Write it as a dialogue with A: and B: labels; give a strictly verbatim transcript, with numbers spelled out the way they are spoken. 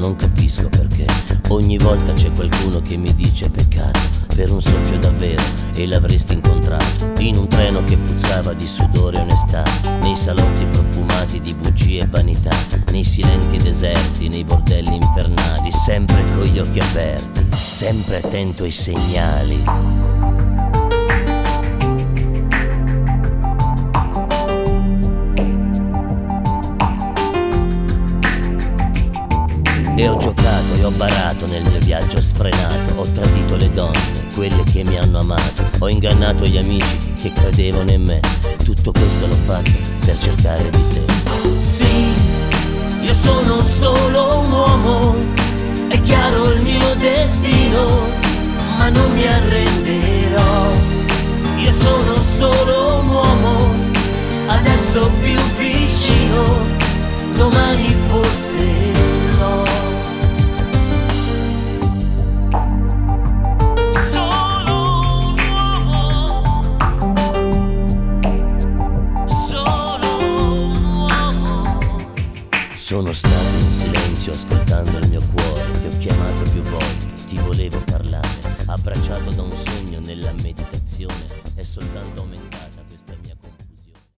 A: non capisco perché ogni volta c'è qualcuno che mi dice peccato per un soffio davvero e l'avresti incontrato in un treno che puzzava di sudore e onestà, nei salotti profumati di bugie e vanità, nei silenti deserti, nei bordelli infernali, sempre con gli occhi aperti, sempre attento ai segnali. E ho giocato e ho barato nel mio viaggio sfrenato, ho tradito le donne, quelle che mi hanno amato, ho ingannato gli amici che credevano in me, tutto questo l'ho fatto per cercare di te.
B: Sì, io sono solo un uomo, è chiaro il mio destino, ma non mi arrenderò. Io sono solo un uomo, adesso più vicino, domani forse no.
A: Sono stato in silenzio ascoltando il mio cuore, ti ho chiamato più volte, ti volevo parlare, abbracciato da un sogno nella meditazione, è soltanto aumentato.